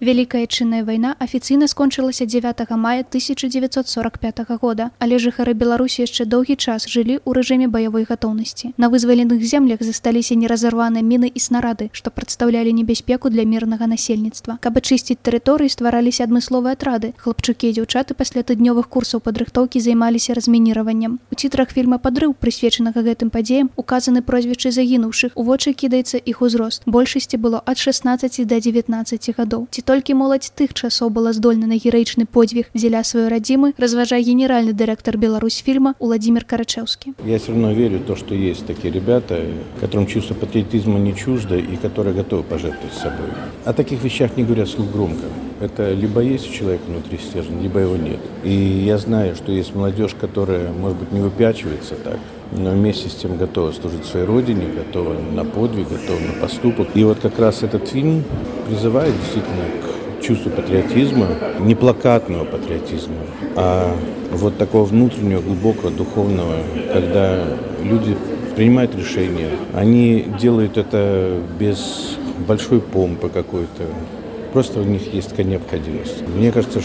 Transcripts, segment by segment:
Вялікая адчынная вайна афіцыйна скончылася 9 мая 1945 года, але жыхары Беларусі яшчэ доўгі час жылі ў рэжыме баявой гатоўнасці. На вызваленых землях засталіся неразарваныя міны і снарады, што прадстаўлялі небяспеку для мірнага насельніцтва. Каб ачысціць тэрыторыі, ствараліся адмысловыя атрады. Хлапчукі і дзяўчаты пасля тыднёвых курсаў падрыхтоўкі займаліся размініраваннем. У цітрах фільма «Падрыў», прысвечанага гэтым падзеям, указаны прозвішчы загінуўшых. У вочы кідаецца іх узрост. Большасці было ад 16 до 19 гадоў. Толькі моладзь тых часоў была здольна на гераічны подзвіг дзеля сваёй радзімы, разважае генеральны дырэктар Беларусьфільма Владимир Карачевский. Я все равно верю в то, что есть такие ребята, которым чувство патриотизма не чуждо и которые готовы пожертвовать собой. О таких вещах не говорят вслух громко. Это либо есть у человека внутри стержень, либо его нет. И я знаю, что есть молодежь, которая, может быть, не выпячивается так, но вместе с тем готова служить своей родине, готова на подвиг, готова на поступок. И вот как раз этот фильм призывает действительно к чувству патриотизма, не плакатного патриотизма, а вот такого внутреннего, глубокого, духовного, когда люди принимают решения. Они делают это без большой помпы какой-то. Просто у них есть такая необходимость. Мне кажется,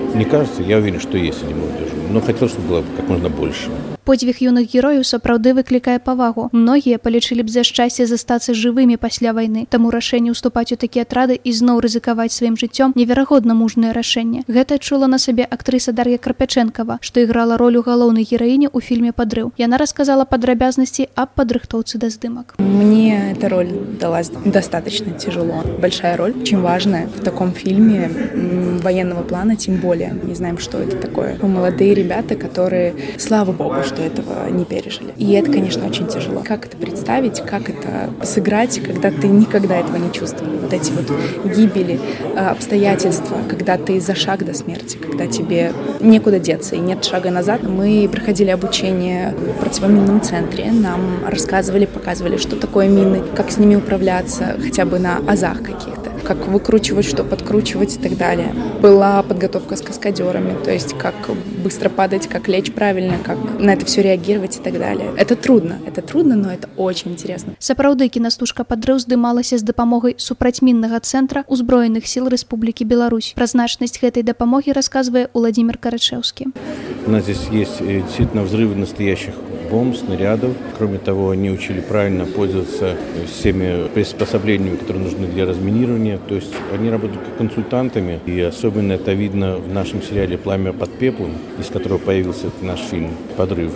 я уверен, что есть среди молодежи, но хотел, чтобы было как можно больше. Подзвіг юных герояў сапраўды выклікае павагу. Многія палічылі б за шчасце застацца жывымі пасля вайны. Таму рашэнне ўступаць у такія атрады і зноў рызыкаваць сваім жыццём неверагодна мужнае рашэнне. Гэта адчула на сабе актрыса Дар'я Карпячэнкава, што іграла ролю галоўнай гераіні ў фільме «Падрыў». Яна расказала падрабязнасці аб падрыхтоўцы да здымак. Мне эта роль далась достаточно тяжело. Большая роль, очень важная в таком фильме военного плана, тем более. Не знаем, что это такое. Молодые ребята, которые, слава богу, что этого не пережили. И это, конечно, очень тяжело. Как это представить, как это сыграть, когда ты никогда этого не чувствовал. Вот эти вот гибели, обстоятельства, когда ты за шаг до смерти, когда тебе некуда деться и нет шага назад. Мы проходили обучение в противоминном центре. Нам рассказывали, показывали, что такое мины, как с ними управляться, хотя бы на азах каких-то. Как выкручивать, что подкручивать и так далее. Была подготовка с каскадерами, то есть как быстро падать, как лечь правильно, как на это все реагировать и так далее. Это трудно, но это очень интересно. Сапраўды кінастужка «Падрыў» здымалася з дапамогай супрацьміннага цэнтра ўзброеных сіл Рэспублікі Беларусь. Пра значнасць гэтай дапамогі расказвае Владимир Карачевский. У нас здесь есть действительно взрывы настоящих бомб, снарядов. Кроме того, они учили правильно пользоваться всеми приспособлениями, которые нужны для разминирования. То есть они работают как консультантами. И особенно это видно в нашем сериале «Пламя под пеплом», из которого появился наш фильм «Подрыв».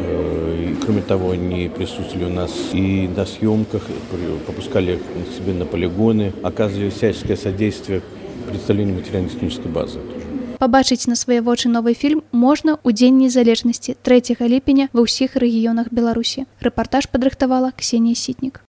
И, кроме того, они присутствовали у нас и на съемках, попускали себе на полигоны, оказывали всяческое содействие представлению материально-технической базы. Пабачыць на свае вочы новы фільм можна ў Дзень незалежнасці 3 ліпеня ва ўсіх рэгіёнах Беларусі. Рэпартаж падрыхтавала Ксенія Сітнік.